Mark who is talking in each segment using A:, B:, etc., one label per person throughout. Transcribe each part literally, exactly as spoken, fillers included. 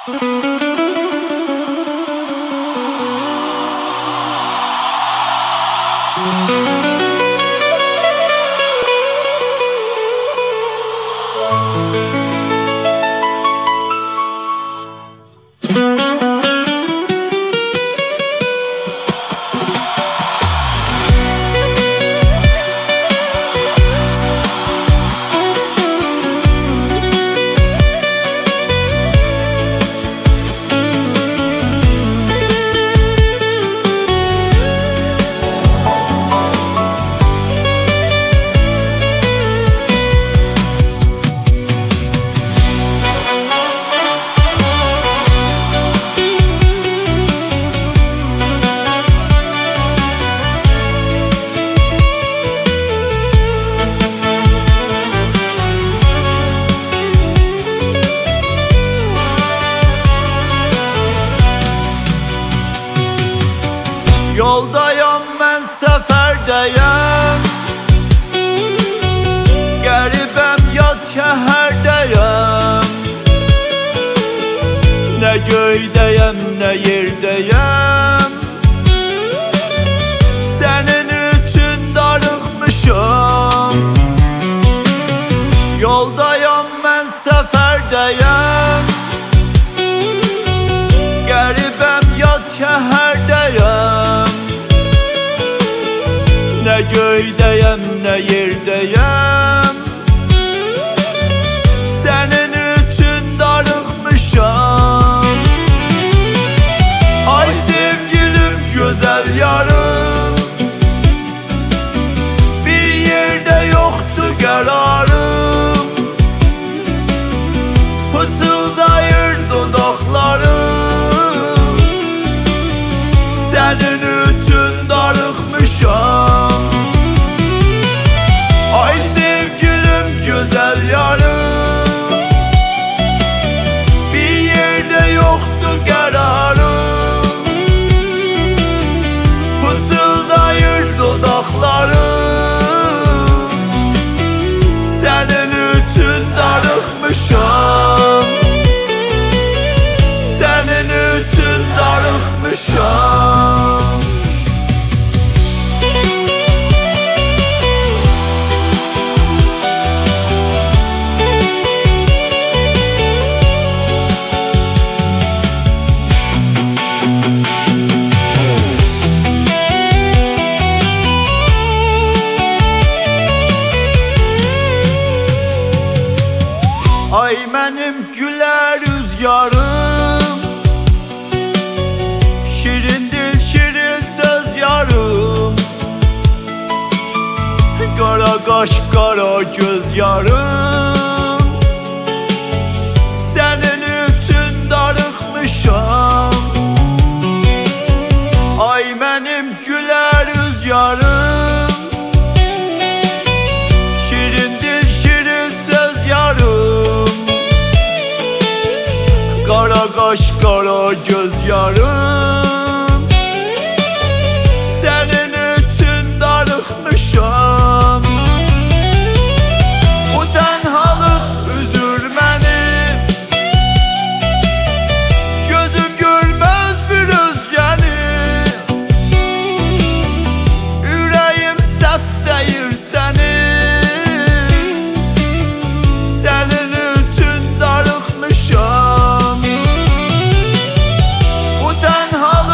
A: Yoldayam mən səfərdəyəm, qəribəm yad şəhərdəyəm. Nə göydəyəm, nə yerdəyəm, sənin üçün darıxmışam. Yoldayam mən səfərdəyəm, qəribəm yad şəhərdəyəm. Nə göydəyəm, nə yerdəyəm, sənin üçün darıxmışam. Ay sevgilim, gözəl yarım, bir yerdə yoxdur qərarım. Pıçıldayır dodaqlarım, sənin üçün darıxmışam. Ay sevgilim, gözəl yarım, bir yerdə yoxdur qərarım. Pıçıldayır dodaqlarım, sənin üçün darıxmışam. Sənin üçün darıxmışam. Ay mənim gülər rüzgarım, şirindir şirin söz yarım. Qara qaş, qara göz yarım, sənin üçün darıxmışam. Ay mənim gülər rüzgarım, şirindir şirin söz yarım. Qara qaş, qara göz yarım, sənin üçün darıxmışam. Bu tənhalıq üzür məni, gözüm görməz bir özgəni. Ürəyim səsləyir səni, sənin üçün darıxmışam. Bu tənhalıq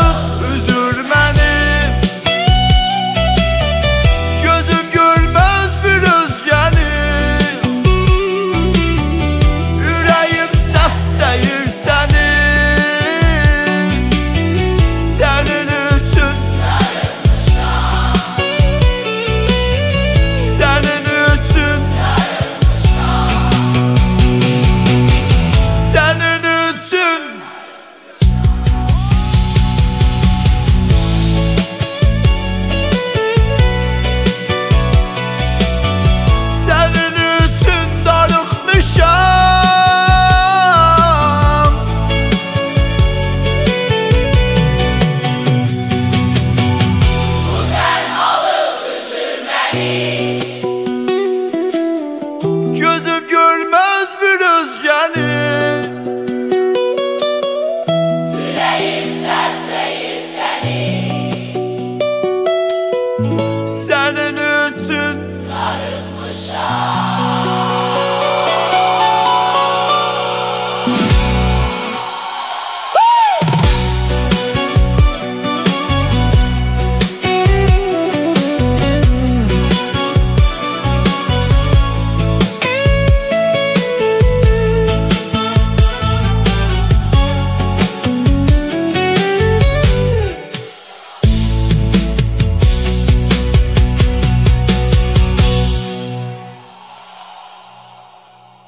B: Uşaq